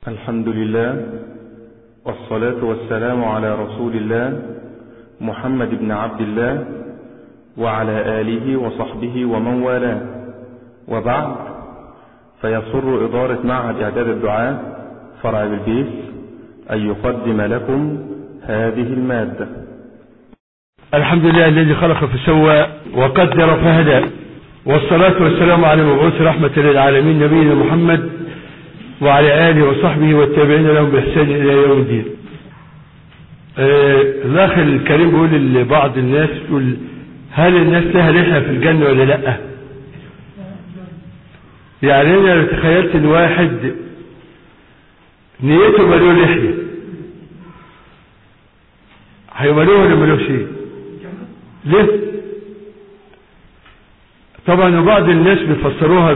الحمد لله والصلاة والسلام على رسول الله محمد بن عبد الله وعلى آله وصحبه ومن والاه، وبعد، فيسر إدارة معهد إعداد الدعاء فرع بلبيس أن يقدم لكم هذه المادة. الحمد لله الذي خلق فسوى وقدر فهدى، والصلاة والسلام على المبعوث رحمة للعالمين نبينا محمد وعلى آله وصحبه والتابعين لهم بإحسان إلى يوم الدين. الأخ الكريم بيقول لبعض الناس، يقول: هل الناس لها لحية في الجنة ولا لأ؟ يعني أنا تخيلت إن واحد نيته ملوه لحية، هيملوه ولا ملوه شيء؟ ليه؟ طبعا بعض الناس بيفسروها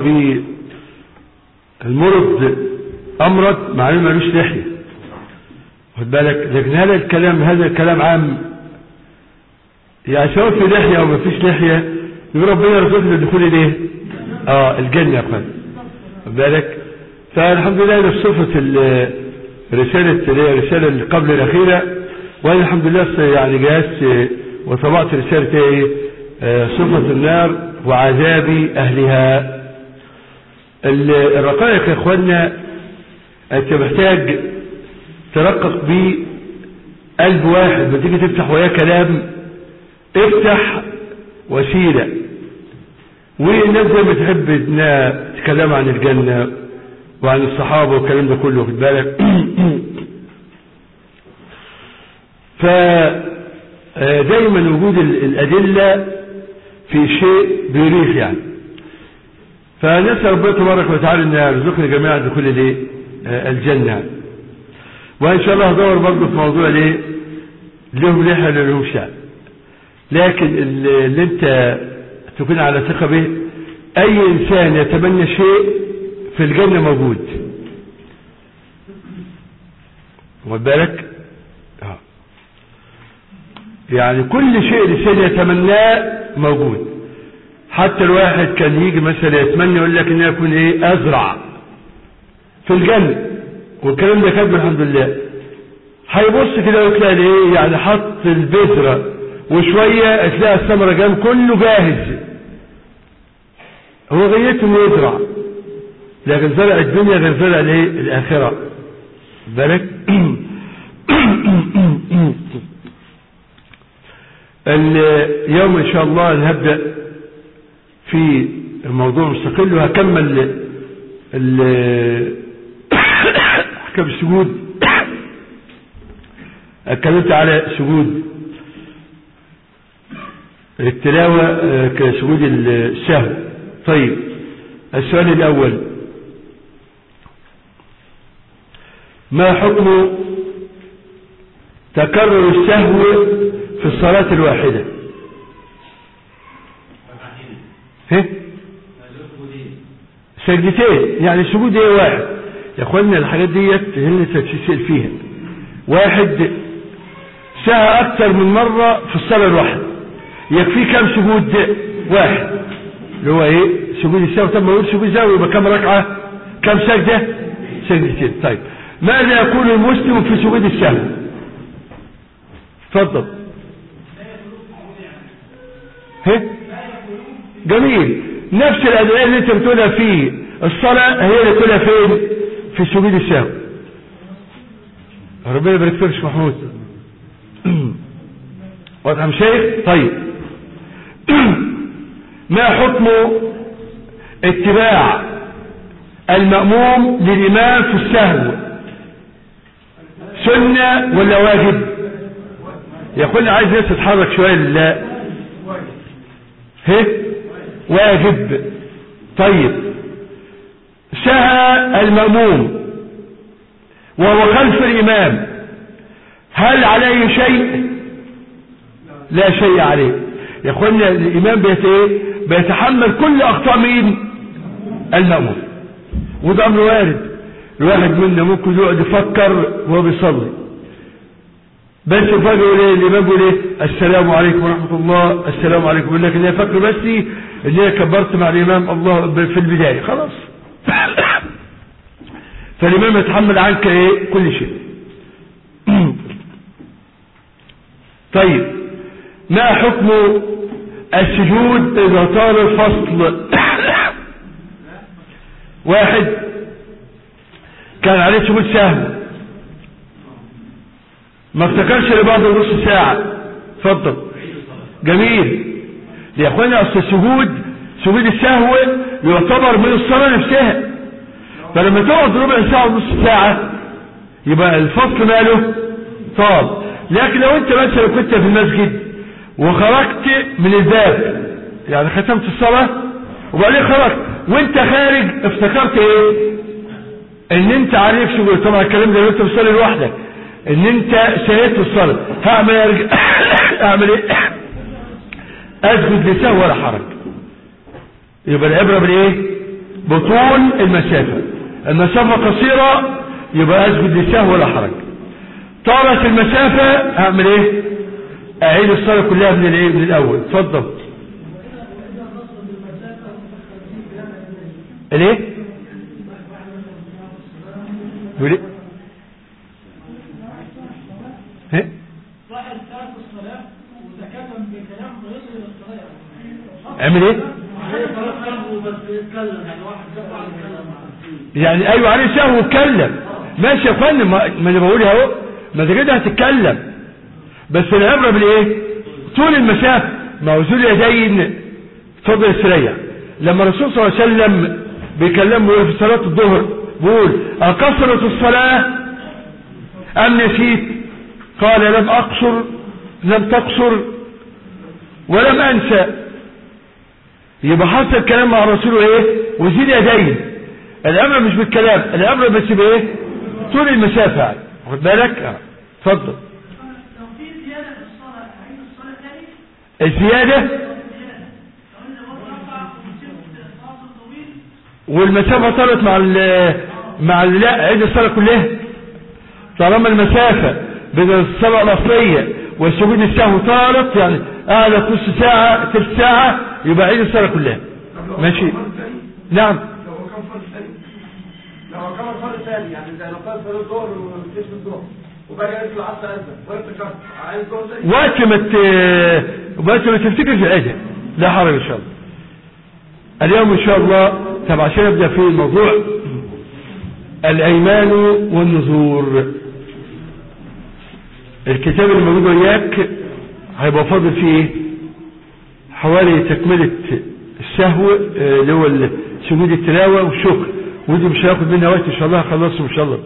بالمرض أمرض مع إنه ملوش لحية، خد بالك. لكن هذا الكلام عام، يعني سواء في لحية أو ما فيش لحية، يقول ربنا يرزقنا الدخول إليه الجنة يا أخوان، خد بالك. فالحمد لله ده صفة الرسالة اللي قبل الأخيرة، وأنا الحمد لله يعني جهزت وطبعت رسالة صفة النار وعذاب أهلها. الرقائق يا اخوانا انت محتاج ترقق بقلب واحد. ما تيجي تفتح وياه كلام، افتح وسيلة. والناس زي ما تحب انها تتكلم عن الجنة وعن الصحابة والكلام ده كله، خد بالك. فدايما وجود الأدلة في شيء بيريح يعني. فنسأل ربنا تبارك وتعالى ان يرزقنا جميعا دخول الجنة. وان شاء الله هدور برضه في موضوع لهم لحية ولا لهم شعر، لكن اللي انت تكون على ثقة به، اي انسان يتمنى شيء في الجنة موجود، واخد بالك. يعني كل شيء الانسان يتمناه موجود. حتى الواحد كان يجي مثلا يتمنى يقول لك ان يكون ازرع في الجنة، والكلام ده كاتبه الحمد لله. هيبص كده وتلاقي يعني حط البذرة وشوية تلاقي الثمرة جنب كله جاهز. هو غيته انه يزرع، لكن زرع الدنيا غير زرع الاخرة، بالك. اليوم ان شاء الله نبدأ في موضوع مستقل، وهكمل احكام السجود. اتكلمت على سجود التلاوة كسجود السهو. طيب، السؤال الاول: ما حكم تكرر السهو في الصلاة الواحدة؟ سجدتين، يعني سجود واحد يا اخوانا. الحاجات ديت اللي تتسأل فيها. واحد سهى اكتر من مرة في الصلاة الواحدة، يكفي كم سجود؟ واحد، اللي هو سجود السهو. طب ما يقول سجود سهو يبقى كم ركعة؟ كم سجدة؟ سجدتين. طيب، ماذا يقول المسلم في سجود السهو؟ اتفضل. جميل. نفس الأدعية اللي انت بتقولها في الصلاة هي اللي بتقولها فين؟ في سجود السهو. ربنا يبارك فيك يا محمود. واضح يا شيخ؟ طيب، ما حكم اتباع المأموم للإمام في السهو؟ سنة ولا واجب؟ يقول عايز ناس تتحرك شوية لله. واجب. طيب، سهى المأموم وهو خلف الإمام، هل عليه شيء؟ لا شيء عليه يا اخوانا. الإمام بيتحمل كل أخطاء مين؟ المأموم. وده أمر وارد. الواحد منا ممكن يقعد يفكر وهو بيصلي، بس فجأة الإمام بيقول السلام عليكم ورحمة الله، السلام عليكم، يقول لك إني فكر بس إني كبرت مع الإمام الله في البداية، خلاص. فالإمام يتحمل عنك ايه كل شيء. طيب ما حكم السجود إذا طال الفصل؟ واحد كان عليه سجود سهو ما افتكرش لبعض نص ساعة، اتفضل. جميل يا اخوانا، اصل سجود السهو يعتبر من الصلاة نفسها، فلما تقعد ربع ساعة ونص ساعة يبقى الفصل ماله طال. لكن لو انت مثلا كنت في المسجد وخرجت من الباب، يعني ختمت الصلاة وبعدين خرجت وانت خارج افتكرت ايه ان انت عليك سجود، طبعا الكلام ده لو انت بتصلي لوحدك، ان انت سهيت الصلاة، اعمل ايه؟ اسجد لسهو ولا حرج. يبقى العبرة بالايه؟ بطول المسافة قصيرة يبقى اسجد لسهو ولا حرج. طالت المسافة اعمل ايه؟ اعيد الصلاة كلها من الايه؟ من الاول. اتفضل. الايه؟ يقول ايه؟ واحد ترك الصلاة وتكلم بكلام غير الصلاة، عمل ايه؟ يعني ايوه عليه سهو واتكلم، ماشي يا فندم، ما انا بقول اهو، ما انت كده هتتكلم، بس العبره بالايه؟ طول المسافه. ما هو ذو اليدين فضل السريع، لما الرسول صلى الله عليه وسلم بيكلمه في صلاه الظهر بيقول اقصرت الصلاه ام نسيت؟ قال لم تقصر ولم انسى. يبقى حصل كلام مع الرسول ايه؟ وذو اليدين. الامر مش بالكلام، الامر بس بايه؟ طول المسافه يعني. واخد بالك؟ اتفضل. لو في زيادة في الصلاة أعيد الصلاة تاني؟ الزيادة لو أنت رفع ومسكت فاصل طويل والمسافة طالت مع لا عيد الصلاة كلها، طالما المسافة بين الصلاة الأصلية والسجود السهو طالت، يعني قعدت نص ساعة تلت ساعة، يبقى عيد الصلاة كلها. ماشي. نعم. لو كمان فرق ثاني، يعني زي لو كان صلاه الظهر وكسب الظهر وبعد كده العصر اذن وافتكرت عايز الظهر وقت ما تفتكر في العيد لا حرج ان شاء الله. اليوم ان شاء الله طبعا عشان نبدا في الموضوع الايمان والنذور. الكتاب اللي موجود وياك هيبقى فاضل فيه حوالي تكمله السهو اللي هو سجود التلاوه والشكر، ودي مش هياخد منها وقت ان شاء الله، هخلصه ان شاء الله.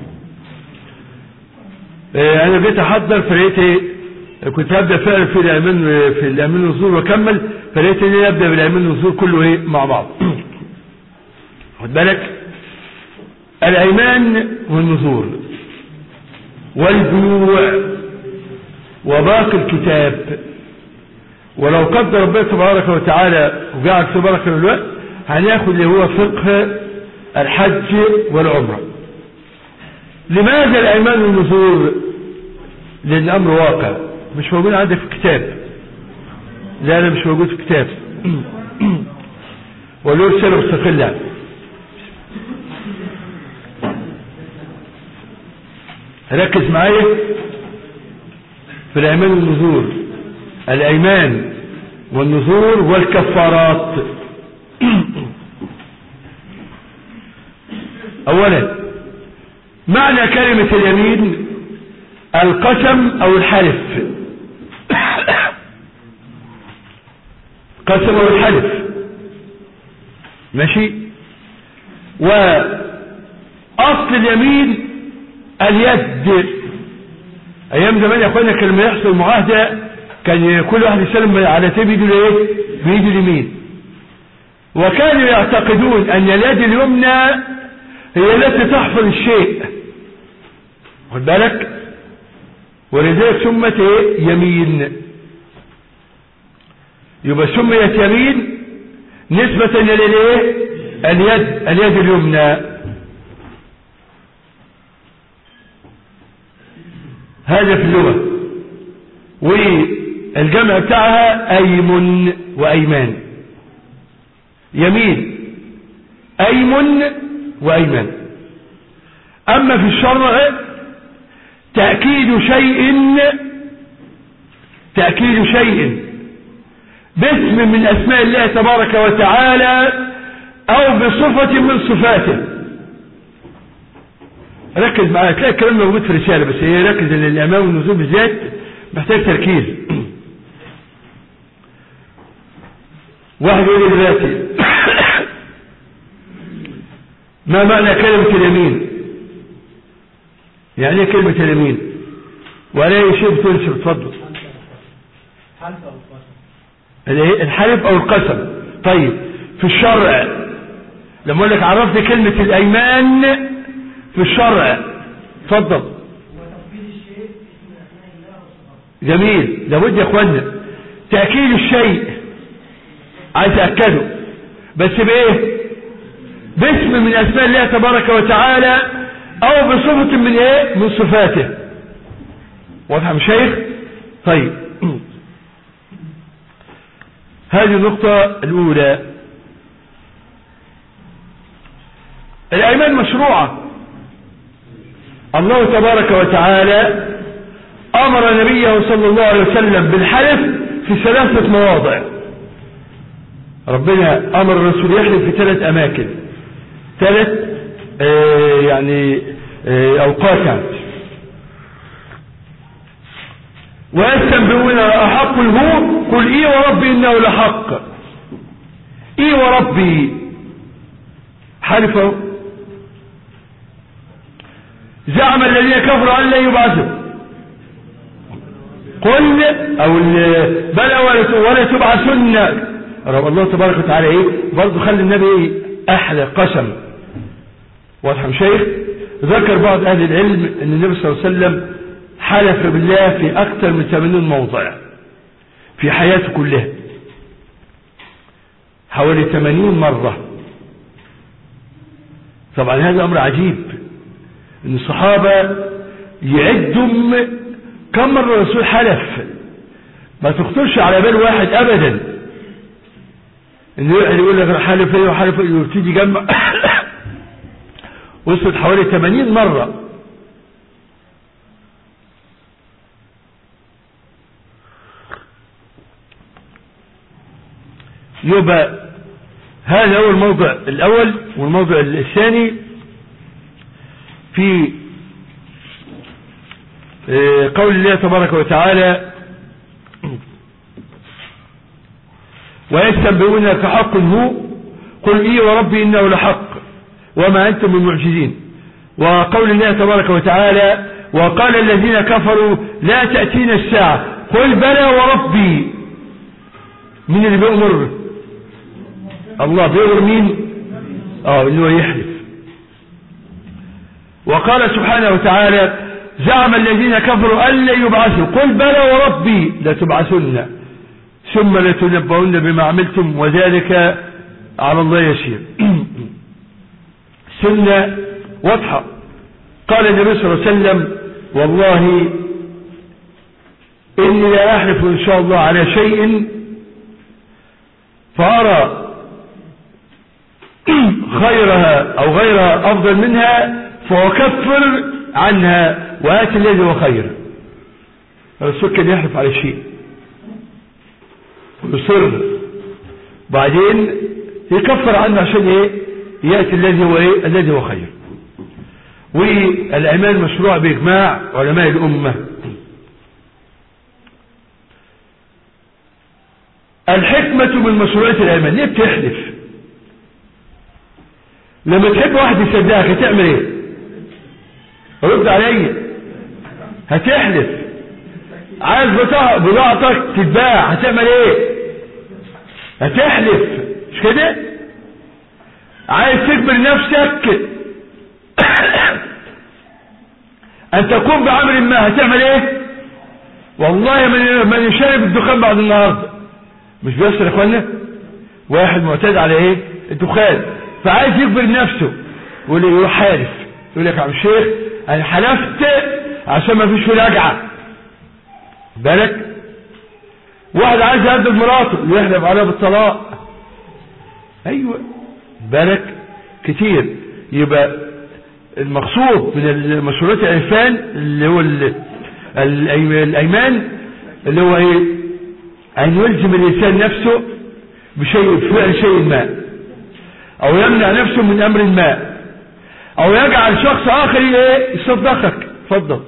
انا جيت احضر فلقيت ايه، كنت هبدا فعلا في الايمان والنذور واكمل، فلقيت اني ابدا بالايمان والنذور كله ايه مع بعض. خد بالك، الايمان والنذور والبيوع وباقي الكتاب، ولو قدر ربنا تبارك وتعالى وجعل في بركه الوقت هناخد اللي هو فقه الحج والعمرة. لماذا الأيمان والنذور؟ لأن الأمر واقع مش موجود عندك في الكتاب. لا مش موجود في الكتاب. ولو رسالة مستقلة. ركز معايا في الأيمان والنذور. الأيمان والنذور والكفارات. اولا معنى كلمة اليمين القسم او الحلف. قسم او الحلف، ماشي. واصل اليمين اليد. ايام زمان يا اخوانا كان لما يحصل معاهدة كان كل واحد يسلم على بيده الايه؟ بيده اليمين. وكانوا يعتقدون ان اليد اليمنى هي التي تحفظ الشيء. خد بالك، ولذلك سمت ايه؟ يمين. يبقى سميت يمين نسبة للايه؟ اليد اليمنى. هذا في اللغة. والجمع بتاعها ايمن وايمان. يمين ايمن وايمان. أما في الشرع تأكيد شيء باسم من أسماء الله تبارك وتعالى أو بصفة من صفاته. ركز معايا، تلاقي الكلام موجود في رسالة، بس هي ركز ان الامام والنزول بالذات محتاج تركيز. واحد يقول لي دلوقتي ما معنى كلمة اليمين؟ يعني ايه كلمة اليمين؟ ولا اي شيء بتنسب؟ اتفضل. الحلف او القسم. طيب في الشرع لما اقول لك عرفت كلمة الايمان في الشرع، اتفضل. جميل. لابد يا اخوانا تأكيد الشيء، عايز تأكده بس بايه؟ باسم من اسماء الله تبارك وتعالى او بصفة من ايه؟ من صفاته. واضح يا مشايخ؟ طيب هذه النقطة الاولى. الايمان مشروعة. الله تبارك وتعالى امر نبيه صلى الله عليه وسلم بالحلف في 3 مواضع. ربنا امر الرسول يحلف في 3 اماكن، 3 اوقات. ويستنبئون احق هو قل اي وربي انه لحق. اي وربي حلفوا. زعم الذين كفروا ان لا يبعثوا قل او بلى ولا تبعثن. رب الله تبارك وتعالى ايه برضه خلي النبي احلى قسم. واضح يا شيخ؟ ذكر بعض اهل العلم ان النبي صلى الله عليه وسلم حلف بالله في اكثر من 80 موضع في حياته كلها، حوالي 80 مرة. طبعا هذا امر عجيب ان الصحابة يعدهم كم مرة الرسول حلف، ما تخطرش على بال واحد ابدا انه يقول لك حلف ايه وحلف ايه وتيجي جمع وصلت حوالي 80 مرة. يبقى هذا هو الموضع الاول. والموضع الثاني في قول الله تبارك وتعالى ويستنبئونك حق هو قل اي وربي انه لحق وما انتم بمعجزين. وقول الله تبارك وتعالى وقال الذين كفروا لا تأتينا الساعة قل بلى وربي. مين اللي بيأمر؟ الله بيأمر مين؟ انه يحلف. وقال سبحانه وتعالى زعم الذين كفروا أن لا يبعثوا قل بلى وربي لتبعثن ثم لتنبؤن بما عملتم وذلك على الله يسير. سنة واضحة. قال النبي صلى الله عليه وسلم والله إني لا أحلف إن شاء الله على شيء فأرى خيرها أو غيرها أفضل منها فأكفر عنها وآتي الذي هو خير. الرسول كان يحلف على شيء ويصر بعدين يكفر عنه عشان ايه؟ يأتي الذي هو ايه؟ الذي هو خير. والأيمان مشروع بإجماع علماء الأمة. الحكمة من مشروعية الأيمان. ليه بتحلف؟ لما تحب واحد يصدقك هتعمل ايه؟ رد عليا. هتحلف. عايز بضاعتك تتباع هتعمل ايه؟ هتحلف. مش كده؟ عايز تجبر نفسك ان تقوم بعمل ما هتعمل ايه؟ والله من يشرب الدخان بعد النهارده مش بيصل يا اخوانا. واحد معتاد على ايه؟ الدخان، فعايز يجبر نفسه ويروح حالف. يقول لك يا عم الشيخ انا حلفت عشان ما فيش رجعه. بالك واحد عايز يهدد مراته يحلف عليها بالطلاق. ايوه بالك كتير. يبقى المقصود من مشروعات العرفان اللي هو الأيمان اللي هو ايه؟ أن يلزم الإنسان نفسه بشيء، فعل شيء ما، أو يمنع نفسه من أمر ما، أو يجعل شخص آخر يصدقك. اتفضل.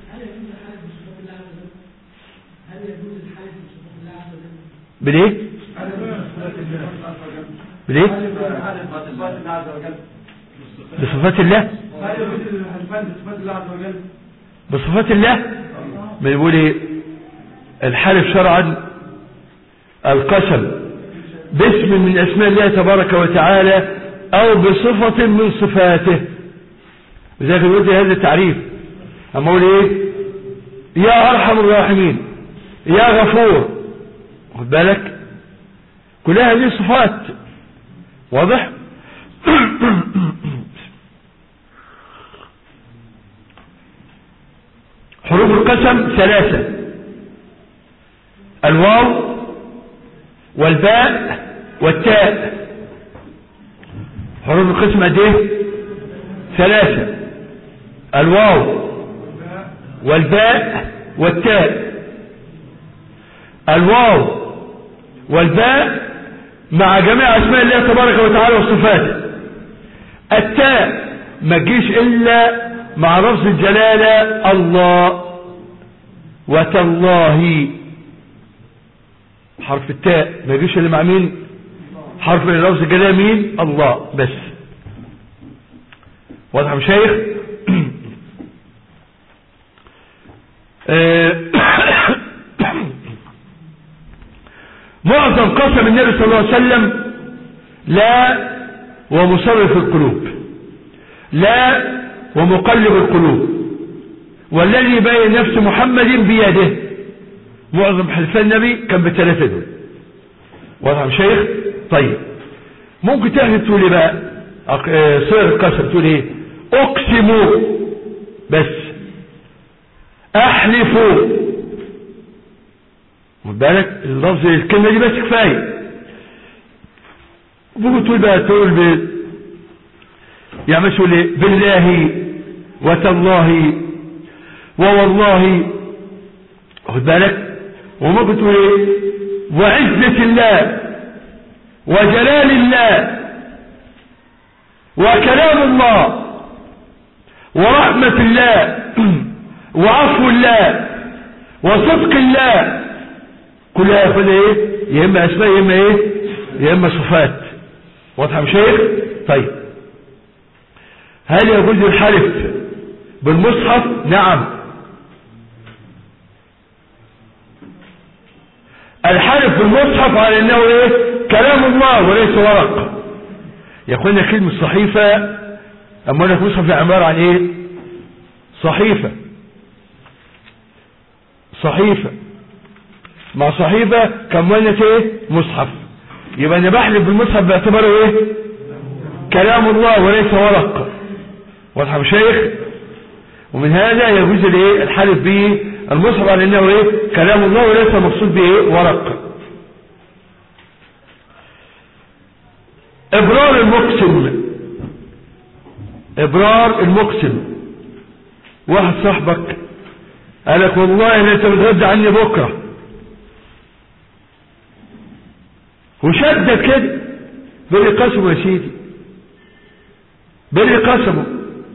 بالايه؟ بالايه؟ بصفات الله. بصفات الله. ما يقول ايه؟ الحلف شرعا القسم باسم من اسماء الله تبارك وتعالى او بصفة من صفاته. لذلك يقول لي هذا التعريف. اما اقول ايه؟ يا ارحم الراحمين، يا غفور، خد بالك كلها هذه صفات. واضح؟ حروف القسم 3: الواو والباء والتاء. حروف القسم قد ايه؟ 3: الواو والباء والتاء. الواو والباء مع جميع اسماء الله تبارك وتعالى وصفاته. التاء ما تجيش الا مع لفظ الجلالة الله وتالله. حرف التاء ما يجيش الا مع مين؟ حرف لفظ الجلالة مين؟ الله بس. واضح يا مشايخ؟ معظم قسم النبي صلى الله عليه وسلم لا ومصرف القلوب، لا ومقلب القلوب، والذي بين نفس محمد بيده. معظم حلفان النبي كان بالثلاثة دول. واضح يا شيخ؟ طيب ممكن تأتي تقول بقى صيغ القسم، تقول ايه؟ اقسموا بس، احلفوا، خد بالك اللفظ الكلمة دي بس كفاية. ممكن تقول بقى تقول يعني مش تقول ايه؟ بالله وتالله ووالله، خد بالك. وممكن تقول ايه؟ وعزة الله وجلال الله وكلام الله ورحمة الله وعفو الله وصدق الله. كلها ياخد ايه؟ يا اما اسماء يا اما ايه؟ يا اما صفات. واضح يا شيخ؟ طيب هل يجوز الحلف بالمصحف؟ نعم. الحلف بالمصحف على انه ايه؟ كلام الله وليس ورق. يا اخوانا كلمة صحيفة، اما لك مصحف عبارة عن ايه؟ صحيفة. صحيفة مع صحيفة كمونة ايه؟ مصحف. يبقى انا بحلف بالمصحف باعتباره ايه؟ كلام الله وليس ورق. واضح يا شيخ؟ ومن هذا يجوز الايه؟ الحلف به المصحف على انه ايه؟ كلام الله وليس مقصود به ايه؟ ورق. ابرار المقسم. ابرار المقسم، واحد صاحبك قالك والله ان انت بتغدى عني بكره، وشدد كده بري قسمه يا سيدي، بري قسمه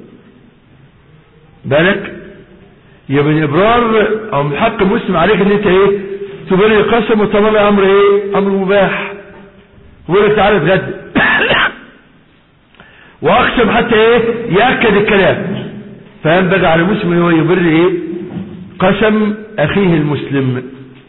بالك. يبقى من ابرار او من حق المسلم عليك ان انت ايه؟ تبري قسمه. طبعا امر ايه؟ امر مباح. ويقول لك تعالى اتغدى واقسم حتى ايه؟ ياكد الكلام. فينبغي على المسلم هو يبر ايه؟ قسم اخيه المسلم.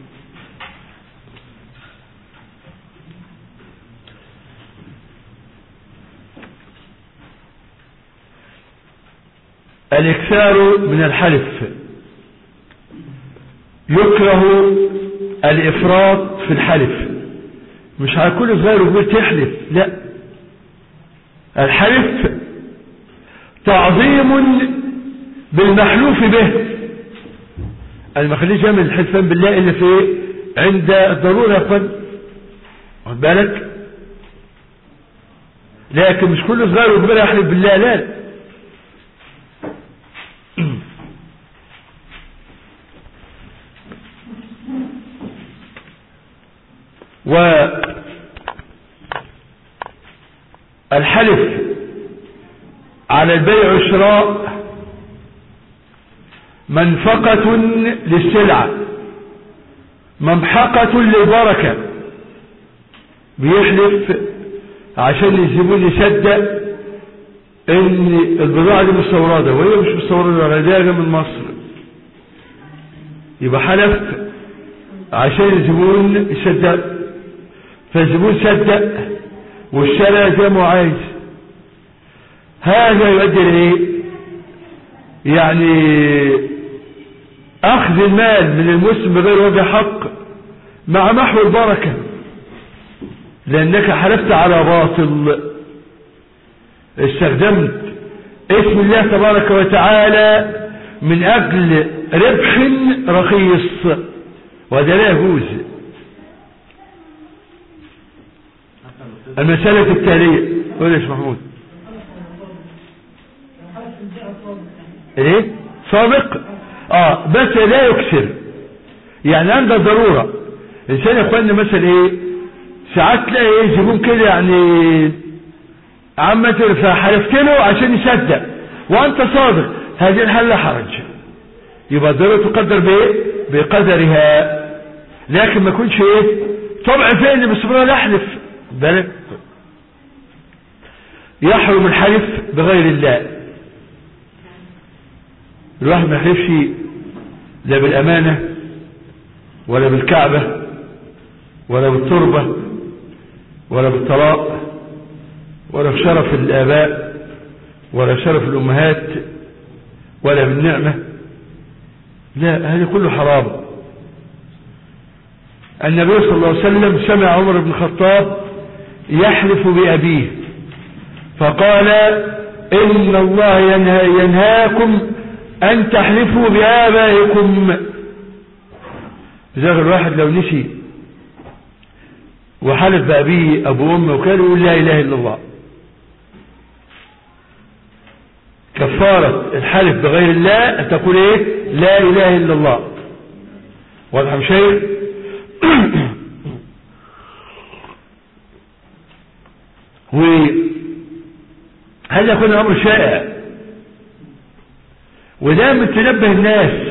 الاكثار من الحلف. يكره الافراط في الحلف. مش على كل صغير وكبير تحلف، لا. الحلف تعظيم بالمحلوف به. انا ما خليش يعمل الحلفان بالله الا في عند الضروره يا اخوان، واخد بالك. لكن مش كل صغير وكبير يحلف بالله، لا. والحلف على البيع والشراء منفقة للسلعة ممحقة للبركة. بيحلف عشان الزبون يصدق ان البضاعة دي مستوردة، وهي مش مستوردة، ولا جاية من مصر. يبقى حلف عشان الزبون يصدق، فالزبون صدق والشارع زي ما عايز. هذا يؤدي لايه؟ يعني اخذ المال من المسلم بغير وجه حق مع محو البركة، لانك حلفت على باطل. استخدمت اسم الله تبارك وتعالى من اجل ربح رخيص، وهذا لا يجوز. المسألة التالية، قول يا محمود. ايه صادق؟ بس لا يكسر، يعني عند ضرورة. انسان يا اخوانا مثلا ايه، ساعات تلاقي ايه زبون كده يعني عامة، فحلفت له عشان يصدق وانت صادق، هذه الحالة لا حرج. يبقى الضرورة تقدر بايه؟ بقدرها، لكن ما يكونش ايه طبع فين باستمرار يحلف. بالك يحرم الحلف بغير الله. الواحد ما يحلفش لا بالأمانة ولا بالكعبة ولا بالتربة ولا بالطلاق ولا بشرف الآباء ولا شرف الأمهات ولا بالنعمة. لا، هذا كله حرام. النبي صلى الله عليه وسلم سمع عمر بن الخطاب يحلف بأبيه فقال: إن الله ينهاكم أن تحلفوا بآبائكم. إذا الواحد لو نسي وحلف بأبيه أبو أمه وكان يقول لا إله إلا الله، كفارة الحلف بغير الله أن تقول إيه؟ لا إله إلا الله. واضح يا شيخ؟ وهذا يكون أمر شائع، ودائما تنبه الناس.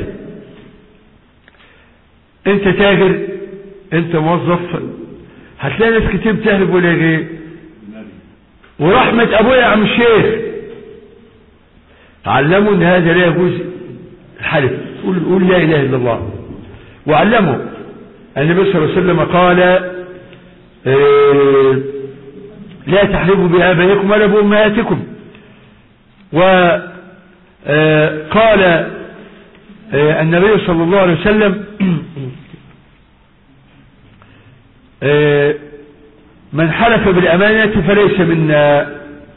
انت تاجر، انت موظف، هتلاقي ناس كتير بتحلف ولا ايه؟ ورحمة ابويا يا عم الشيخ علموا ان هذا لا يجوز الحلف، قول لا اله الا الله. وعلموا النبي صلى الله عليه وسلم قال: لا تحلفوا بآبائكم ولا بأمهاتكم. وقال النبي صلى الله عليه وسلم: من حلف بالأمانة فليس منا.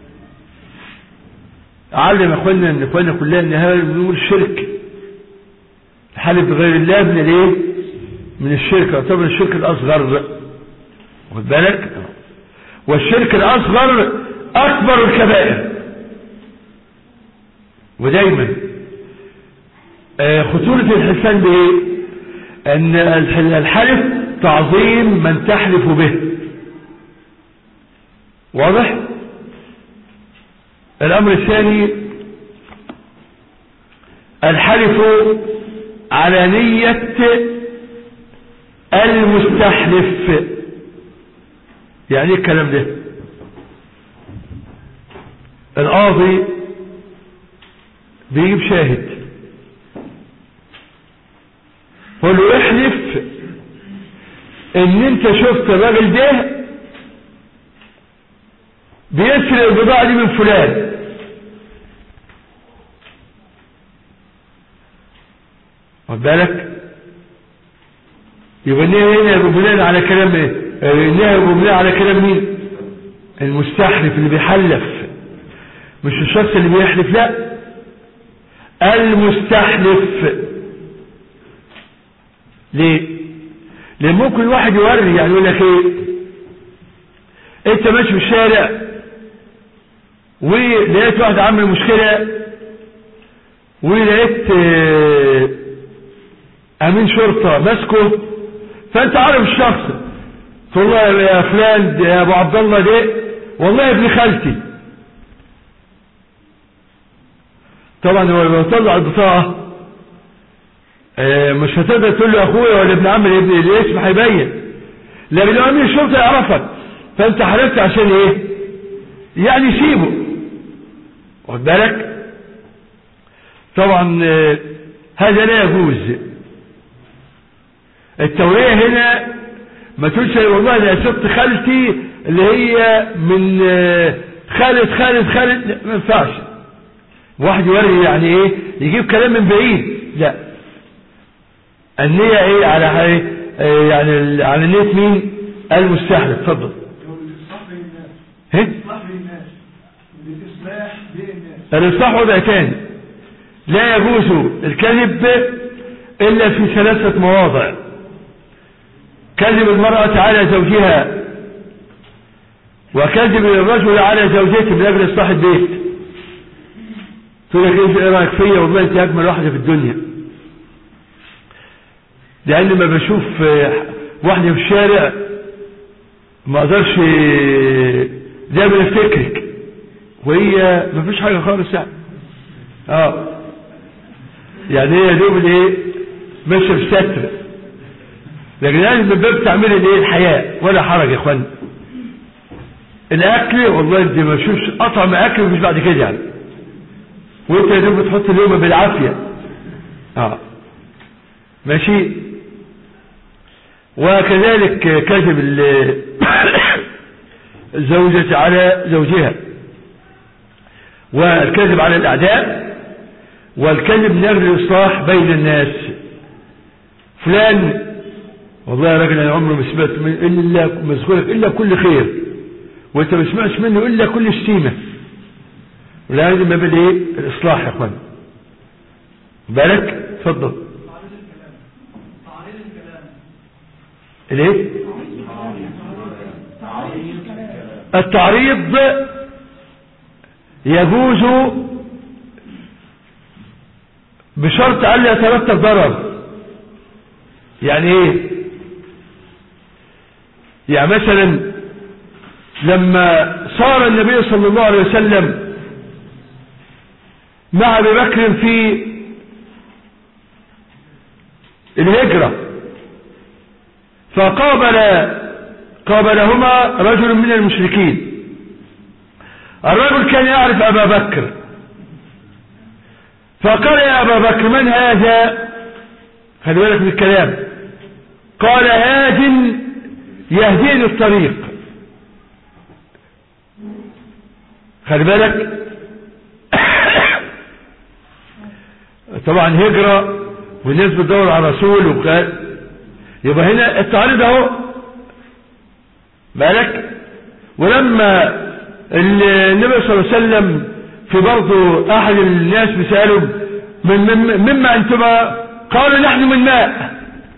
علم اخواننا ان اخواننا كلها ان هذا من الشرك. الحلف بغير الله من الايه؟ من الشرك، يعتبر الشرك الاصغر. واخد بالك؟ والشرك الاصغر اكبر الكبائر. ودايما خطورة الحلفان بايه؟ ان الحلف تعظيم من تحلف به. واضح؟ الامر الثاني الحلف على نية المستحلف. يعني ايه الكلام ده؟ القاضي بيجيب شاهد يقول له احلف ان انت شفت الراجل ده بيسرق البضاعة دي من فلان. واخد بالك؟ يبقى هنا بناء على كلام ايه؟ بناء على كلام مين؟ المستحلف اللي بيحلف، مش الشخص اللي بيحلف، لا، المستحلف. ليه؟ لان ممكن الواحد يوري، يعني يقول لك ايه، انت ماشي في الشارع ولقيت واحد عامل مشكلة، ولقيت امين شرطة ماسكه، فانت عارف الشخص، والله يا فلان يا ابو عبد الله ده والله ابن خالتي. طبعا هو لما يطلع البطاقه مش هتقدر تقول له اخويا ولا ابن عمي، ابن الاسم هيبين، لكن لو امين الشرطه يعرفك فانت حلفت عشان ايه؟ يعني سيبه، واخد بالك؟ طبعا هذا لا يجوز. التورية هنا ما تقولش والله ده ست خالتي اللي هي من خالد ما ينفعش. واحد يوري يعني ايه؟ يجيب كلام من بعيد، لا. النية ايه؟ على ايه؟ يعني على نية مين؟ المستحلف. اتفضل. الإصلاح وضع تاني. لا يجوز الكذب إلا في 3 مواضع: كذب المرأة على زوجها، وكذب الرجل على زوجته من أجل إصلاح البيت. تقول لك ايه رأيك فيا؟ والله انت أجمل واحدة في الدنيا. لأن ما بشوف واحدة في الشارع ما اقدرش زي ما افتكرك، وهي ما فيش حاجة خالص يعني. يعني هي دوب ايه ماشيه بستر، لكن لازم من باب تعمير الايه الحياة ولا حرج يا اخوان. الاكل والله انت ما تشوفش اطعم اكل مش بعد كده يعني، وانت يا دوب بتحط اللقمه بالعافيه. ماشي. وكذلك كذب الزوجة على زوجها، والكذب على الاعداء، والكذب من اجل الاصلاح بين الناس. فلان والله يا راجل انا عمري ما سمعت الا مذكورك الا كل خير، وانت ما سمعتش منه الا كل شتيمه. ولازم ما بين ايه الاصلاح يا اخوان. بالك. اتفضل. الايه؟ التعريض يجوز بشرط الا يترتب ضرر. يعني ايه؟ يعني مثلا لما صار النبي صلى الله عليه وسلم مع ابي بكر في الهجرة، فقابلهما رجل من المشركين. الرجل كان يعرف ابا بكر، فقال يا ابا بكر من هذا؟ خلي بالك من الكلام. قال هاد يهديني الطريق. خلي بالك. طبعا هجرة والناس بتدور على رسول يبقى هنا التعريض اهو. بالك. ولما النبي صلى الله عليه وسلم في برضه احد الناس بيسألوا مما انتما؟ قالوا نحن من ماء.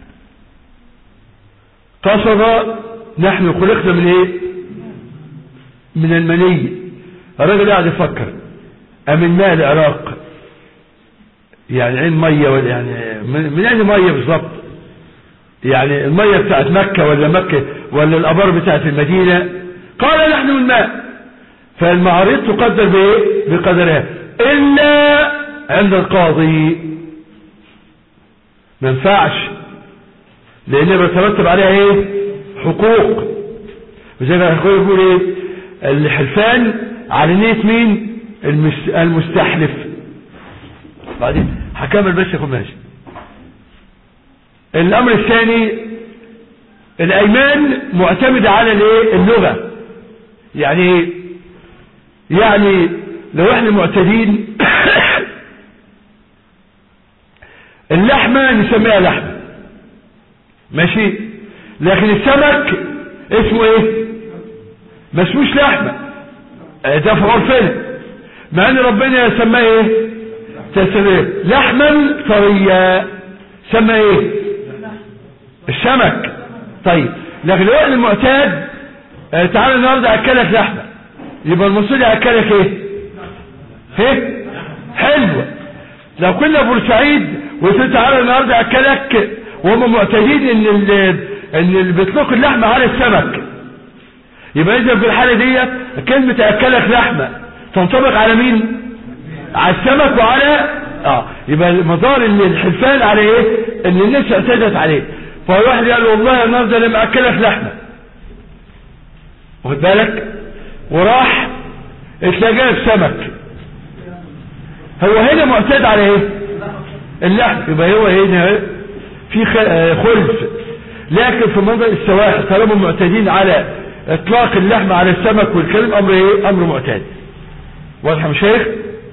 قصد نحن خلقنا من ايه؟ من المني. الراجل قاعد يفكر من ماء العراق، يعني عين ميه ولا يعني من اي ميه بالظبط؟ يعني الميه بتاعت مكه ولا الابار بتاعت المدينه؟ قال نحن من ماء. فالمعارض تقدر بايه؟ بقدرها، الا عند القاضي ما ينفعش، لان بيترتب عليها ايه؟ حقوق. وزي ما اخويا بيقول ايه؟ الحلفان على نية مين؟ المستحلف. بعدين هكمل بس يا اخو. ماشي. الامر الثاني الايمان معتمدة على الايه؟ اللغة. يعني يعني لو احنا معتدين اللحمة نسميها لحمة، ماشي، لكن السمك اسمه ايه؟ ما اسموش لحمة، ده في عرفنا، مع ان ربنا سماه ايه؟ تسميه لحما طريا. سمى ايه؟ السمك. طيب لكن لو احنا المعتاد تعالى النهارده اكلك لحمة، يبقى المصري اكلك ايه؟ ايه؟ حلوة. لو كنا بورسعيد وقلت تعالى النهارده اكلك، وهم معتادين ان ان اللي بيطلق اللحمة على السمك، يبقى اذا في الحالة دي كلمة اكلك لحمة تنطبق على مين؟ على السمك وعلى يبقى مدار ان الحلفان على ايه؟ ان الناس اعتدت عليه. فواحد قال والله النهارده لما اكلك لحمة، واخد بالك، وراح اتلاقاه بسمك، هو هنا معتاد على ايه؟ اللحم، يبقى هو هنا في خلف. لكن في منظر السواحل طالما معتادين على اطلاق اللحم على السمك والكلام، امر ايه؟ امر معتاد. واضح يا مشايخ؟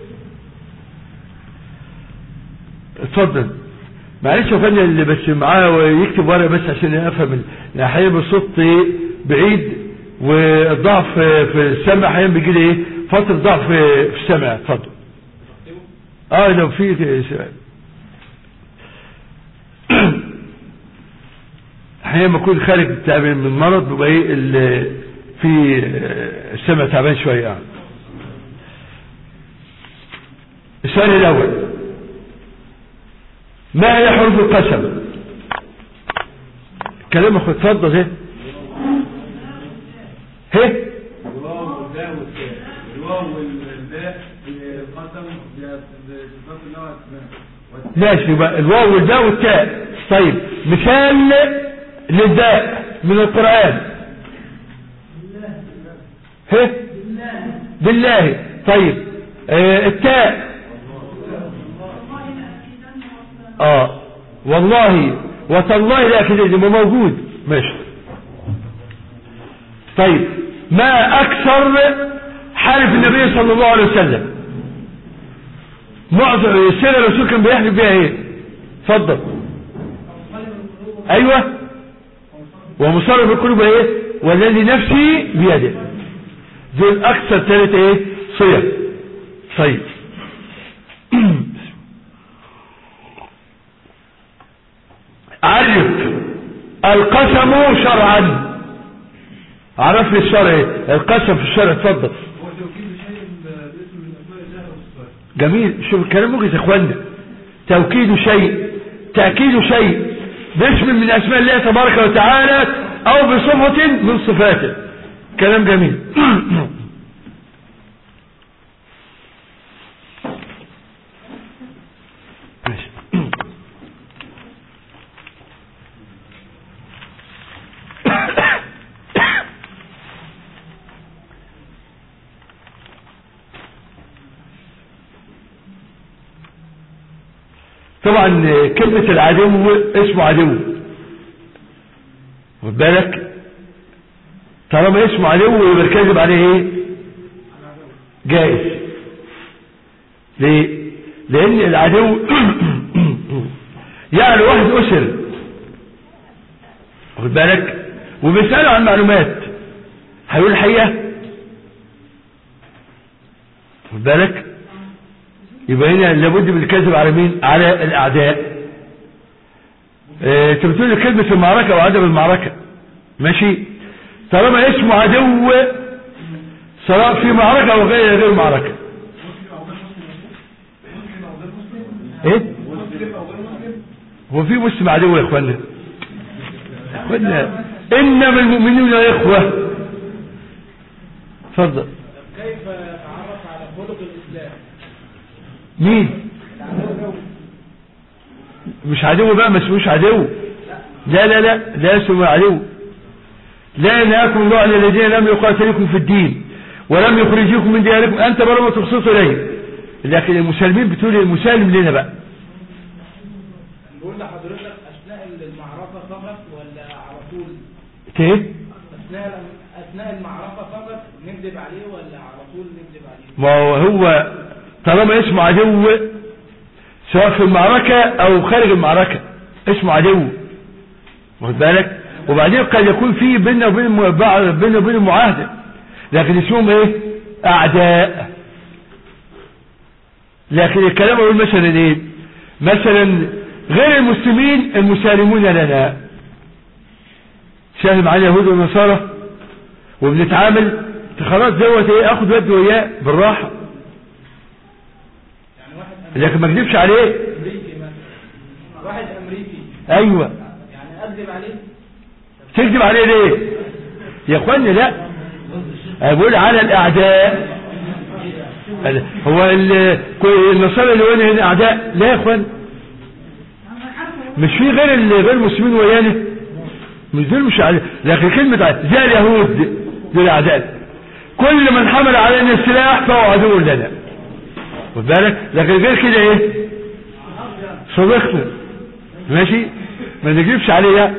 اتفضل. معلش يا فندم اللي بس معاه ويكتب ورقه بس عشان افهم، احيانا بالصوت بعيد والضعف في السمع، احيانا بيجي لي ايه؟ فتره ضعف في السمع. اتفضل. لو في سؤال احيانا ما اكون خارج من مرض بيبقى ايه في السمع تعبان شويه يعني. السؤال الاول: ما هي حروف القسم؟ كلام اخو اتفضل. هي الواو والداء والتاء. الواو والداء القسم بصفات النوع ماشي، يبقى الواو والداء والتاء. طيب مثال للداء من القرآن. بالله. طيب التاء والله وتالله لا كده، ده موجود. ماشي. طيب ما اكثر حلف النبي صلى الله عليه وسلم؟ معظم السيرة الرسول كان بيحلف بيها ايه؟ اتفضل. ايوه. ومصرف القلوب ايه؟ والذي نفسي بيده. دول اكثر ثلاث ايه؟ صيغ. طيب عرف القسم شرعا. عرف لي الشرع ايه؟ القسم في الشرع. اتفضل. جميل. شوف الكلام موجز يا اخوانا. توكيد شيء، تأكيد شيء باسم من اسماء الله تبارك وتعالى او بصفة من صفاته. كلام جميل. طبعا كلمة العدو اسمه عدو، خد بالك. طالما اسمه عدو يبقى الكذب عليه ايه؟ جائز. ليه؟ لان العدو يعني واحد اسر، خد بالك، وبيسأله عن معلومات، هيقول الحقيقة؟ خد بالك. يبقى هنا لابد من الكذب على مين؟ على الاعداء. انت بتقول الكذب في المعركة او عدم المعركة، ماشي. طالما اسمه عدو سواء في معركة او غير معركة. ايه؟ هو في مسلم عدو يا اخوانا؟ انما المؤمنون اخوة. اتفضل. كيف تعرف على خلق الاسلام؟ مين؟ مش عدو بقى، ما اسموش عدو. لا اسمه عدو. لا ينهاكم الله عن الذين لم يقاتلوكم في الدين ولم يخرجوكم من دياركم ان تبروا وتقسطوا اليهم. لكن المسالمين بتقول المسالم لنا بقى. بقول لحضرتك اثناء المعركه فقط ولا على طول؟ ايه؟ اثناء المعركه فقط نكذب عليه ولا على طول نكذب عليه؟ ما هو طالما اسمه عدو سواء في المعركة او خارج المعركة اسمه عدو، واخد بالك. وبعدين قد يكون في بيننا وبين معاهدة، لكن اسمهم ايه؟ اعداء. لكن الكلام اقول مثلا ايه؟ مثلا غير المسلمين المسالمون لنا، شاهد معانا يهود ونصارى وبنتعامل خلاص دوت ايه؟ اخد ود وياه بالراحة، لكن ما اكذبش عليه. امريكي مثلا، واحد امريكي، ايوه، يعني اكذب عليه. تكذب عليه ليه يا اخواني؟ لا اقول على الاعداء. هو النصارى اللي هنا اعداء؟ لا يا اخوان، مش في غير المسلمين ويانا، مش دول مش اعداء، لكن كلمة زي اليهود دول اعداء، كل من حمل علينا السلاح فهو عدو لنا، خد بالك. لكن غير كده ايه؟ صديقنا ماشي، ما نجيبش عليها.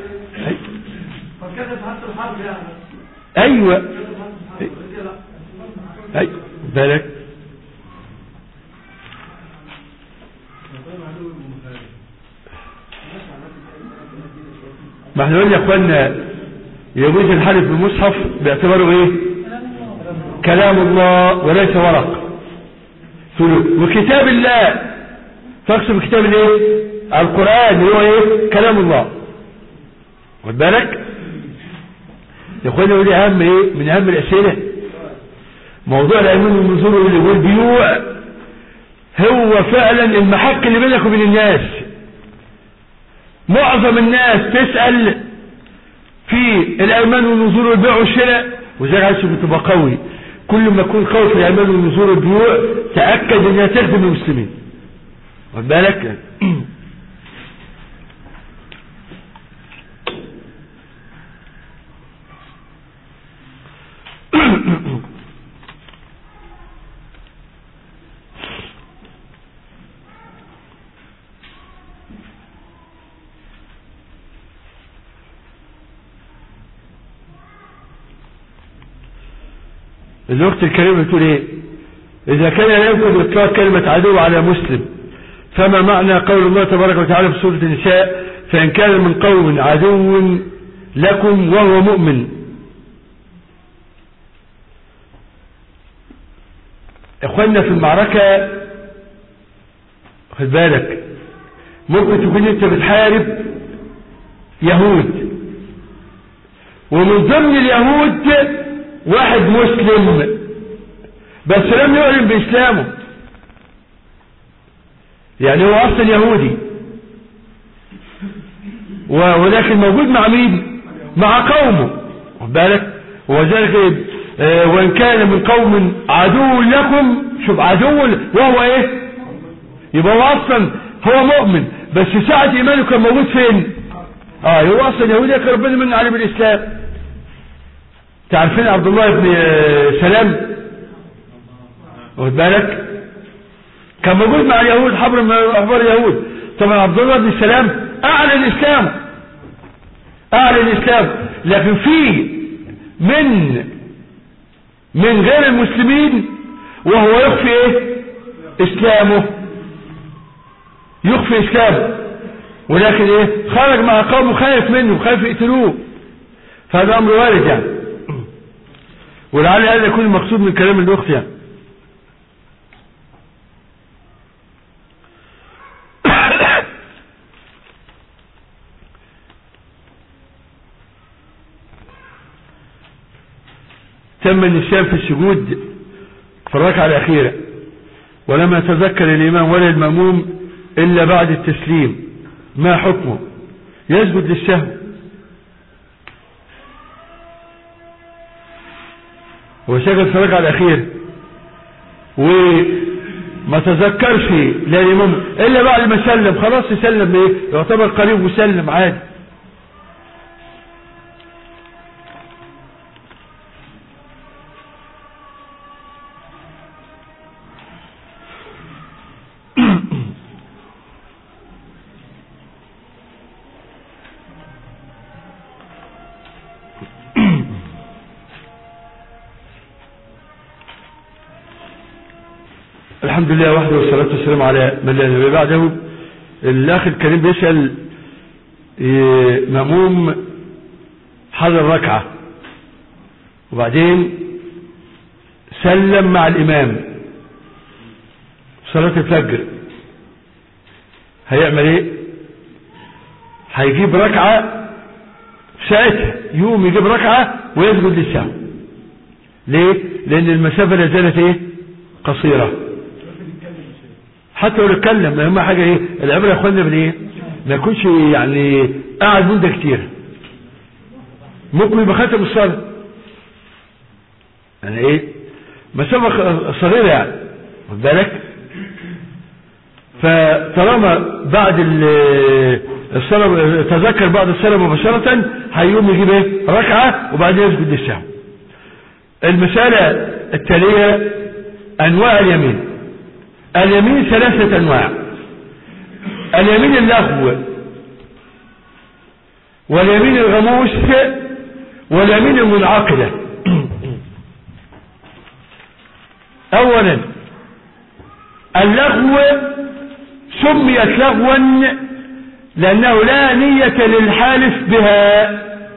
ايوه ايوه بالك. ما احنا قلنا يا اخوانا يجوز الحلف بالمصحف باعتباره ايه؟ كلام الله وليس ورق. وكتاب الله تقسم كتاب الايه؟ القرآن اللي هو ايه؟ كلام الله، خد بالك يا اخوانا. ودي اهم ايه؟ من اهم الاسئله موضوع الايمان والنذور والبيوع، هو فعلا المحك اللي بينك وبين الناس. معظم الناس تسأل في الايمان والنذور والبيع والشراء، وزي عايز تبقى قوي، كل ما تكون قوي في الايمان والنذور والبيوع تأكد انها تخدم المسلمين، خد بالك. الوقت الكريم بتقول ايه؟ اذا كان لا يمكن اطلاق كلمة عدو على مسلم، فما معنى قول الله تبارك وتعالى في سورة النساء: فإن كان من قوم عدو لكم وهو مؤمن. اخوانا في المعركة خد بالك ممكن تكون انت بتحارب يهود، ومن ضمن اليهود واحد مسلم بس لم يعلن بإسلامه، يعني هو أصلا يهودي ولكن موجود مع مين؟ مع قومه، خد بالك. وذلك وإن كان من قوم عدو لكم، شوف عدو وهو ايه؟ يبقى هو أصلا هو مؤمن، بس ساعة إيمانه كان موجود فين؟ هو أصلا يهودي، كان ربنا من عليه بالإسلام. تعرفين عبد الله بن سلام، واخد بالك، كان موجود مع اليهود، حبر من احبار اليهود. طبعا عبد الله بن سلام اعلن الاسلام، لكن في من غير المسلمين وهو يخفي ايه؟ اسلامه، ولكن ايه؟ خرج مع قومه خايف منه، خايف يقتلوه، فهذا امر وارد يعني. ولعل هذا يكون المقصود من كلام الاخت يعني. تم النسيان في السجود في الركعة الأخيرة، ولم يتذكر الإمام ولا المأموم إلا بعد التسليم، ما حكمه؟ يسجد للسهو. وسجد في الركعة الأخيرة وما تذكرش لا الإمام إلا بعد ما سلم، خلاص يسلم إيه؟ يعتبر قريب وسلم عادي. الحمد لله وحده والصلاة والسلام على من لا نبي بعده. الأخ الكريم بيسأل مأموم حضر ركعة وبعدين سلم مع الإمام صلاة الفجر، هيعمل ايه؟ هيجيب ركعة ساعتها، يقوم يجيب ركعة ويسجد للسهو. ليه؟ لأن المسافة لا زالت ايه؟ قصيرة. حتى لو اتكلم اهم حاجه ايه؟ العبره يا اخوانا بالايه؟ ما يكونش يعني قاعد مده كتير، ممكن يبقى خاتم الصلاة، يعني ايه مسافة صغيرة يعني، خد بالك. فطالما بعد الصلاة تذكر بعد الصلاة مباشرة هيقوم يجيب ايه ركعة وبعدين يسجد للسهو. المسألة التالية انواع اليمين. اليمين 3 انواع: اليمين اللغو، واليمين الغموس، واليمين المنعقدة. اولا اللغو سميت لغوا لانه لا نية للحالف بها.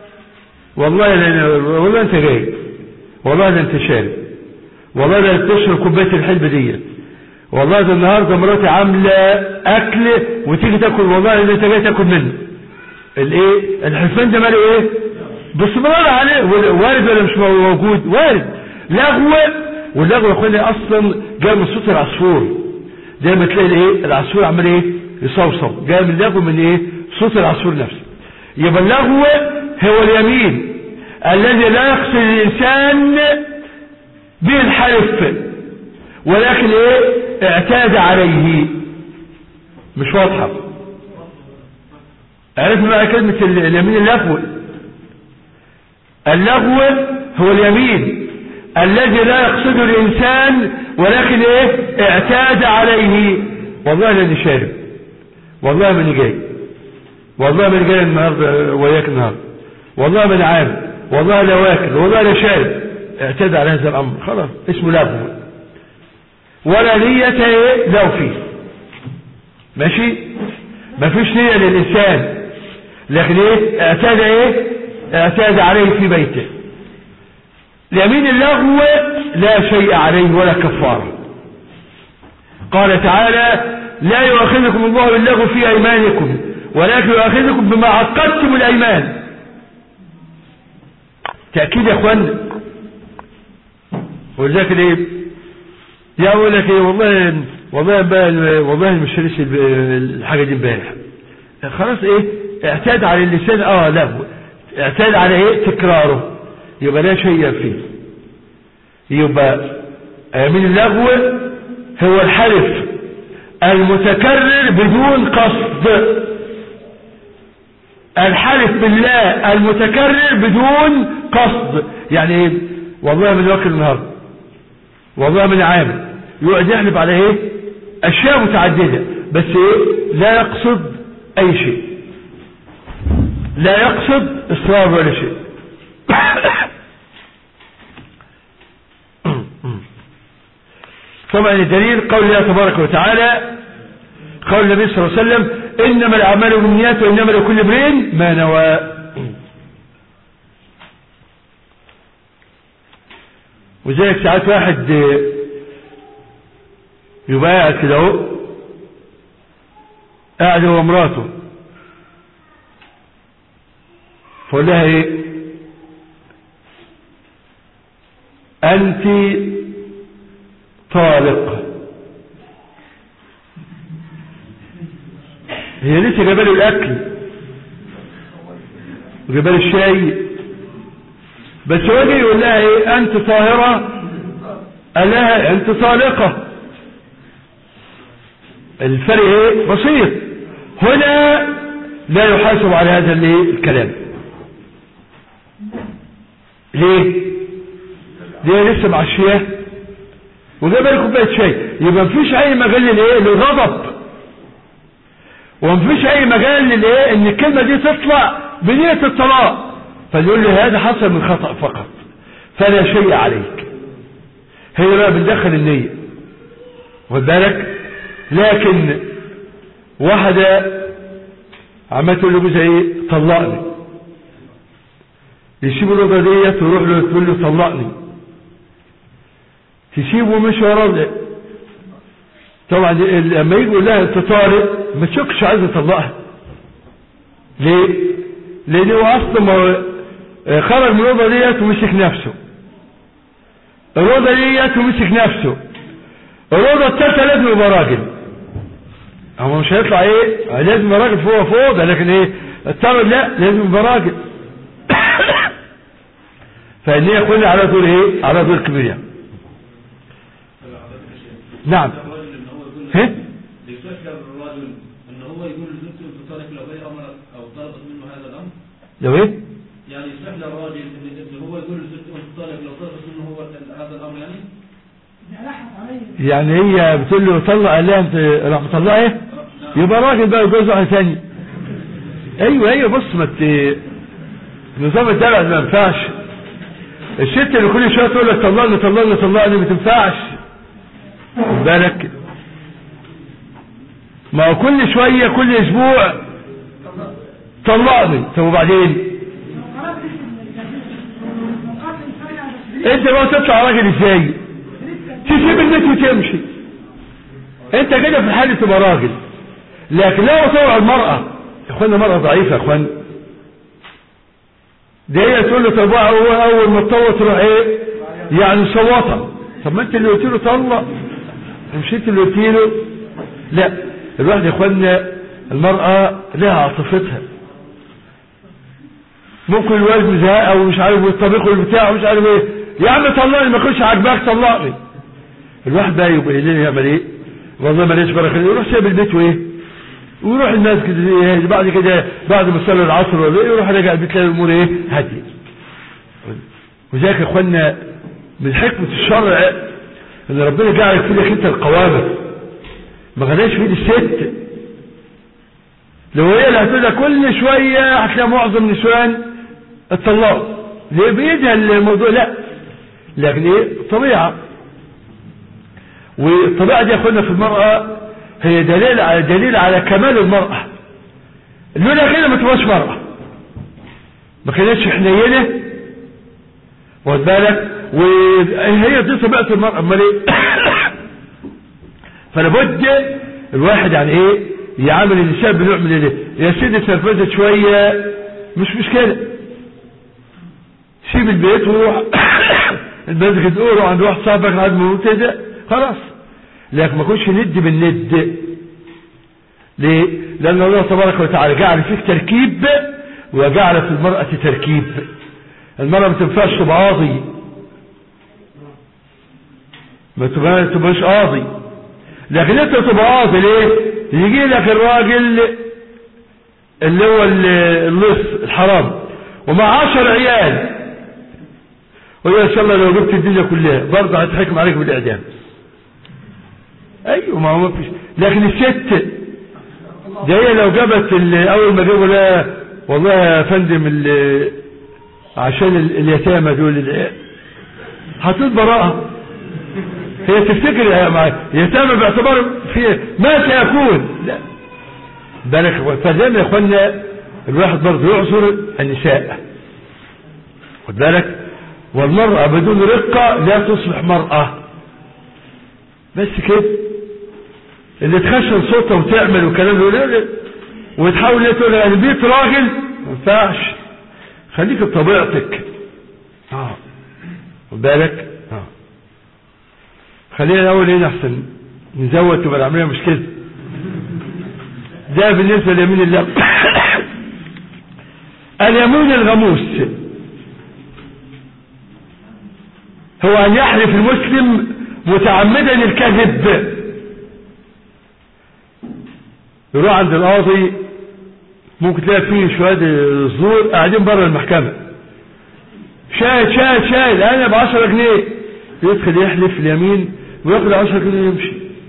والله انت جاي، والله ده انت شارب، والله ده تشرب كوبايه الحلب دي، والله ده النهارده مراتي عامله اكل وتيجي تاكل، والله ده انت جاي تاكل منه. الايه الحلفان ده ماله ايه؟ باستمرار عليه، وارد ولا مش موجود؟ وارد. لغو، واللغو يا اخواني اصلا جاي من صوت العصفور. دايما تلاقي الايه العصفور عمال ايه يصوصو، جاي من اللغو من ايه صوت العصفور نفسه. يبقى اللغو هو اليمين الذي لا يقصد الانسان به الحلف، ولكن ايه اعتاد عليه. مش واضحه؟ عرفنا بقى كلمه اليمين اللغو. اللغو هو اليمين الذي لا يقصده الانسان ولكن ايه اعتاد عليه. والله لاني شارب، والله ماني جاي، والله ماني جاي النهارده وياك النهارده، والله ماني عامل، والله لا واكل، والله لا شارب. اعتاد على هذا الامر، خلاص اسمه لغو، ولا نية ايه لو فيه. ماشي؟ مفيش نية للانسان، لكن ايه اعتاد عليه في بيته. اليمين اللغو لا شيء عليه ولا كفارة. قال تعالى: لا يؤاخذكم الله باللغو في ايمانكم ولكن يؤاخذكم بما عقدتم الايمان. تأكيد يا اخوان. ولذلك ايه يقول لك ايه والله مش شريش الحاجة دي امبارح، خلاص ايه اعتاد على اللسان لغو، اعتاد على ايه تكراره، يبقى لا شيء فيه. يبقى من اللغو هو الحلف المتكرر بدون قصد. الحلف بالله المتكرر بدون قصد، يعني ايه والله من واكل النهارده، والله من عامل، يقعد يحلف على ايه اشياء متعددة، بس ايه لا يقصد اي شيء، لا يقصد اصرار ولا شيء. طبعا الدليل قول الله تبارك وتعالى، قول النبي صلى الله عليه وسلم: انما الاعمال بالنيات وانما لكل امرئ ما نوى. وزيك ساعات واحد يبقى قاعد كده اهو، قاعد هو ومراته، فقول لها ايه انت طالق. هي لسه جايبه له الاكل وجايبه له الشاي، بس هو جاي يقول لها ايه انت طاهره، قال لها انت طالقه. الفرق ايه بسيط. هنا لا يحاسب على هذا الكلام. ليه لسه معشيه وجايبه له كوبايه شاي، يبقى مفيش اي مجال للغضب، ومفيش اي مجال ان الكلمه دي تطلع بنيه الطلاق، فيقول لي هذا حصل من خطأ فقط فلا شيء عليك. هي بقى بندخل النية، واخد بالك. لكن واحدة عمال تقول له جوزها ايه طلقني، يسيب الوضع ديت ويروح له تقول له طلقني، تسيبه مش وراه. طبعا لما يجي يقول لها انت طارق ما تشكش عايز يطلقها. ليه؟ لانه اصلا خرج من الوضع ديت ومسك نفسه، الوضع ديت ومسك نفسه، الوضع الثالثه لازم يبقى راجل. هو مش هيطلع ايه لازم يبقى راجل فوق ده، لكن ايه الطارق لا لازم يبقى راجل. فإن هي كلها على طول ايه؟ على طول كبير يعني. نعم. ها؟ يستشعر الرجل ان هو يقول لزوجته انت طالق لو هي امرك او طلبت منه هذا الامر؟ لو ايه؟ يعني يستشعر الراجل ان هو يقول لزوجته انت طالق لو طلبت منه هو هذا الامر يعني؟ يعني هي بتقول له طلق، قال لها انت راح مطلقها ايه؟ يبقى راجل بقى يتجوز واحد ثاني. ايوه بص، ما نظام الدلع ما ينفعش. الست اللي كل شويه تقول لك طلقني ما تنفعش. خد بالك، ما هو كل شويه كل اسبوع طلقني. طب وبعدين انت بقى تطلع راجل ازاي؟ تسيب النت وتمشي. انت كده في الحال تبقى راجل. لكن لو طلع المرأة، يا اخوانا مرأة ضعيفة يا اخوانا، دي هي تقول له طب هو اول ما تطوط تروح ايه يعني صوتها. طب ما انت اللي قلت له طلق، مش انت اللي قلت له؟ لا، الواحد يا اخوانا المرأة لها عاطفتها. ممكن الوالد مزهق او مش عارف الطبيخ والبتاع ومش عارف ايه، يا عم طلقني، ما كنتش عاجباك طلقني. الواحد بقى يبقى ليه يعمل ايه؟ والله ماليش بركه، يروح سايب البيت وايه ويروح المسجد بعد كده بعد ما يصلي العصر ولا ايه يروح راجع البيت تلاقي الامور ايه هاديه. وذاك يا اخوانا من حكمه الشرع ان ربنا جعل في ايدك انت القوامه، ما خلاش في ايد الست. لو هي اللي هتقولها كل شويه هتلاقي معظم النسوان اتطلقوا. ليه؟ بايدها الموضوع. لا، لكن ايه طبيعه، والطبيعه دي يا اخوانا في المراه هي دليل على كمال المرأة. لولا كده ما تبقاش مرأة، ما كانتش حنينة. واخد بالك؟ وهي دي طبيعة المرأة. امال ايه؟ فلابد الواحد يعني ايه يعامل النساء بنوع من ايه. يا سيدي تنرفزت شوية مش مشكلة، سيب البيت وروح المسجد، روح عند واحد صاحبك لحد ما يموت خلاص. لكن ما كنتش ند بالند. ليه؟ لأن الله تبارك وتعالى جعل فيك تركيب وجعل في المرأة تركيب. المرأة ما تنفعش تبقى قاضي، ما تبقاش قاضي. لكن انت تبقى قاضي. ليه؟ يجي لك الراجل اللي هو اللص الحرام ومع 10 عيال ويقول ان شاء الله لو جبت الدنيا كلها برضه هتحكم عليك بالاعدام. ايوه، ما هو فيش. لكن الست ده هي لو جابت اول ما جابوا لا والله يا فندم عشان اليتامى دول هتقول براءة. هي تفتكر يتامى باعتبار فيه ما سيكون. لا بالك. فزي يا اخوانا الواحد برضه يعذر النساء. خد بالك. والمرأة بدون رقة لا تصبح مرأة. بس كده اللي تخشن صوتها وتعمل وكلام يقول وتحاول تقول انا بيت راجل ما ينفعش. خليك بطبيعتك. خد بالك. خلينا الاول هنا احسن نزود تبقى العمليه مشكله. ده بالنسبه ليمين الله. اليمين الغموس هو ان يحلف المسلم متعمدا الكذب. يروح عند القاضي ممكن تلاقي فيه شوية الزور قاعدين بره المحكمة، شاهد انا ب10 جنيه، يدخل يحلف اليمين وياخد 10 جنيه ويمشي.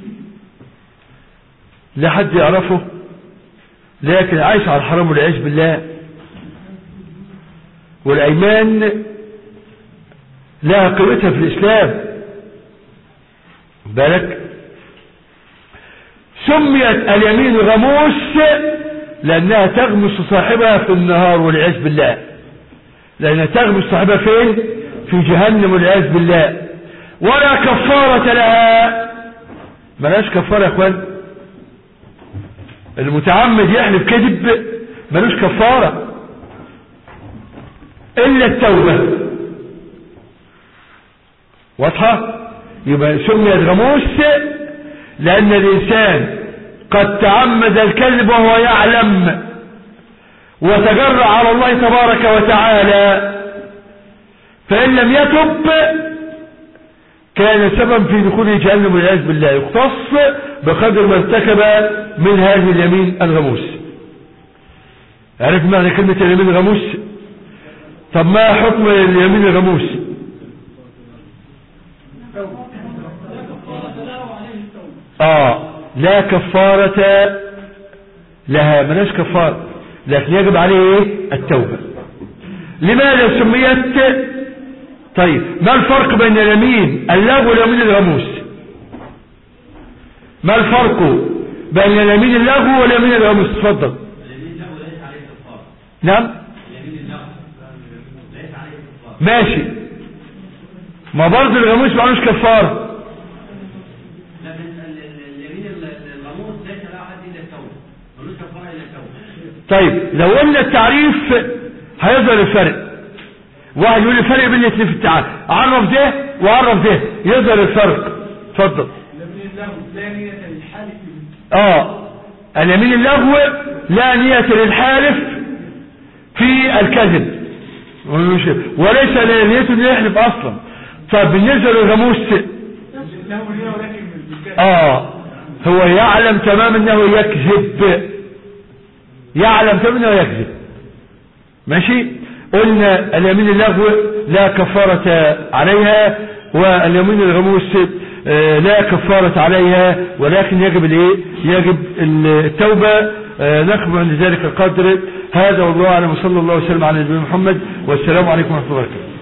لا حد يعرفه، لكن عايش على الحرام والعياذ بالله. والايمان لها قيمتها في الاسلام. بالك. سميت اليمين غموس لأنها تغمس صاحبها في النهار والعياذ بالله. لأنها تغمس صاحبها فين؟ في جهنم والعياذ بالله. ولا كفارة لها. ملاش كفارة يا اخوان. المتعمد يحلف كذب ملوش كفارة إلا التوبة. واضحة؟ يبقى سميت غموس لأن الإنسان قد تعمد الكذب وهو يعلم وتجرأ على الله تبارك وتعالى، فإن لم يتب كان سبب في دخول جهنم والعياذ بالله، يختص بقدر ما ارتكب من هذه اليمين الغموس. عرف معنى كلمة اليمين الغموس؟ طب ما حكم اليمين الغموس؟ لا كفارة لها، ملاش كفارة، لكن يجب عليه التوبة. لماذا سميت؟ طيب ما الفرق بين اليمين اللغو واليمين الغموس؟ ما الفرق بين اليمين اللغو واليمين الغموس؟ تفضل. اليمين اللغو ليس عليه كفارة. نعم اليمين اللغو ليس عليه كفارة. ماشي، ما برضه الغموس معلوش كفارة. لكن اليمين الغموس ليس له حد الا التوبة، ملوش كفارة الا التوبة. طيب لو قلنا التعريف هيظهر الفرق. واحد يقول الفرق بين الاثنين في التعريف، عرف ده وعرف ده، يظهر الفرق. اتفضل. اليمين اللغو لا نية للحالف. اليمين اللغو لا نية للحالف في الكذب، وليس نيته ان يحلف اصلا. طب بالنسبة للغموس هو يعلم تمام انه يكذب، يعلم تمام انه يكذب. ماشي، قلنا اليمين اللغو لا كفارة عليها، واليمين الغموس لا كفارة عليها، ولكن يجب الايه؟ يجب التوبة. نخبر عند ذلك القدر هذا، والله اعلم، وصلى الله وسلم على نبينا محمد، والسلام عليكم ورحمة الله وبركاته.